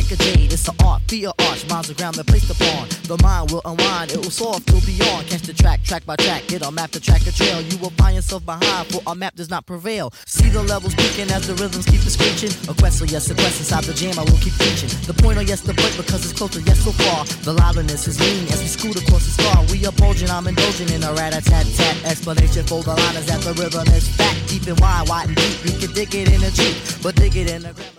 like a jade. It's an art, be an arch, minds are ground and placed upon. The mind will unwind, it will soar till beyond. Catch the track, track by track, get a map to track a trail. You will find yourself behind, for our map does not prevail. See the levels peaking as the rhythms keep it screeching. A quest, so yes, a quest inside the jam, I will keep preaching. The point, oh yes, the point, because it's closer, yes, so far. The liveliness is lean as we scoot across the scar. We are bulging, I'm indulging in a rat-a-tat-tat explanation for the line is that the rhythm is fat, deep and wide and deep. You can dig it in a Jeep, but dig it in a grammar.